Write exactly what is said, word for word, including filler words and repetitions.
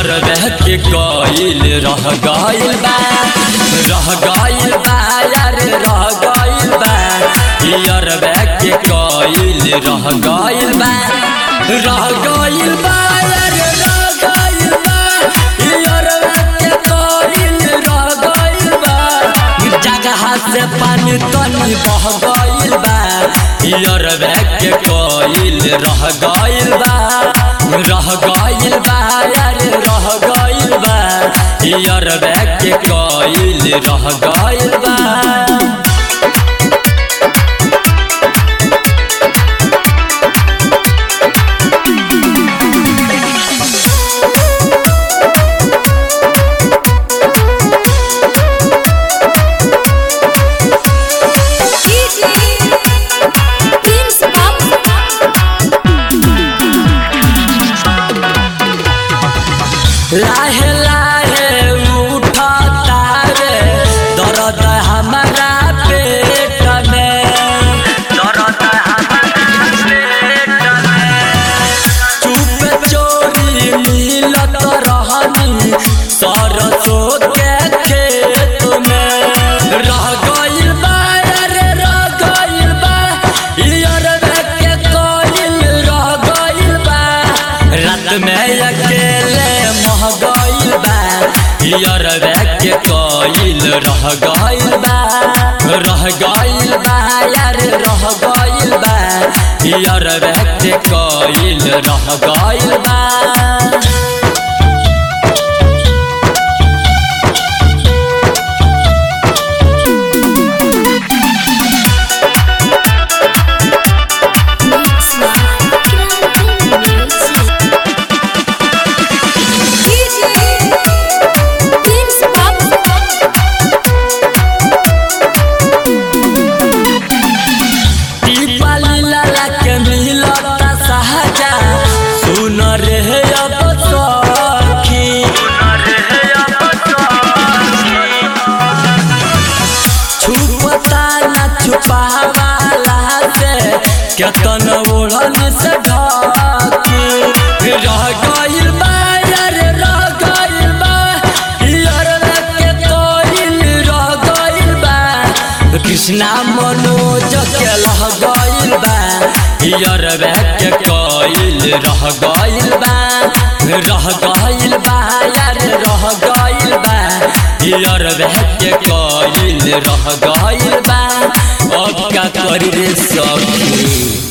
रह के गइल रह गइल बा रह गइल बा यार रह गइल बा यार रह के गइल रह गइल बा रह गइल बा यार रह गइल बा यार रह के गइल रह गइल बा जगह से पानी तनी बह गइल बा यार रह के गइल रह गइल बा रह गइल बा यार रह गइल बा यार रह के गइल रह गइल बा लाहे लाहे उठता रे दर्द हमारा पेट में दर्द हमारा पेट में चुप चोरी मिलत रहनी सरसों के खेत में रह गइल बा रे रह गइल बा यार के गइल रह गइल बा रात में अकेले गइल बा यार रह के गइल रह गइल बा रह गइल बा यार रह गइल बा यार रह के गइल रह गइल बा केतन ओढ़न से ढाकी रह गइल बा यार रह गइल बा यार के गइल रह गइल बा कृष्णा मनोज के लह गइल बा यार के गइल रह गइल बा रह गइल बा यार रह गइल बा यार के गइल रह गइल बा अब का करी रे सखी।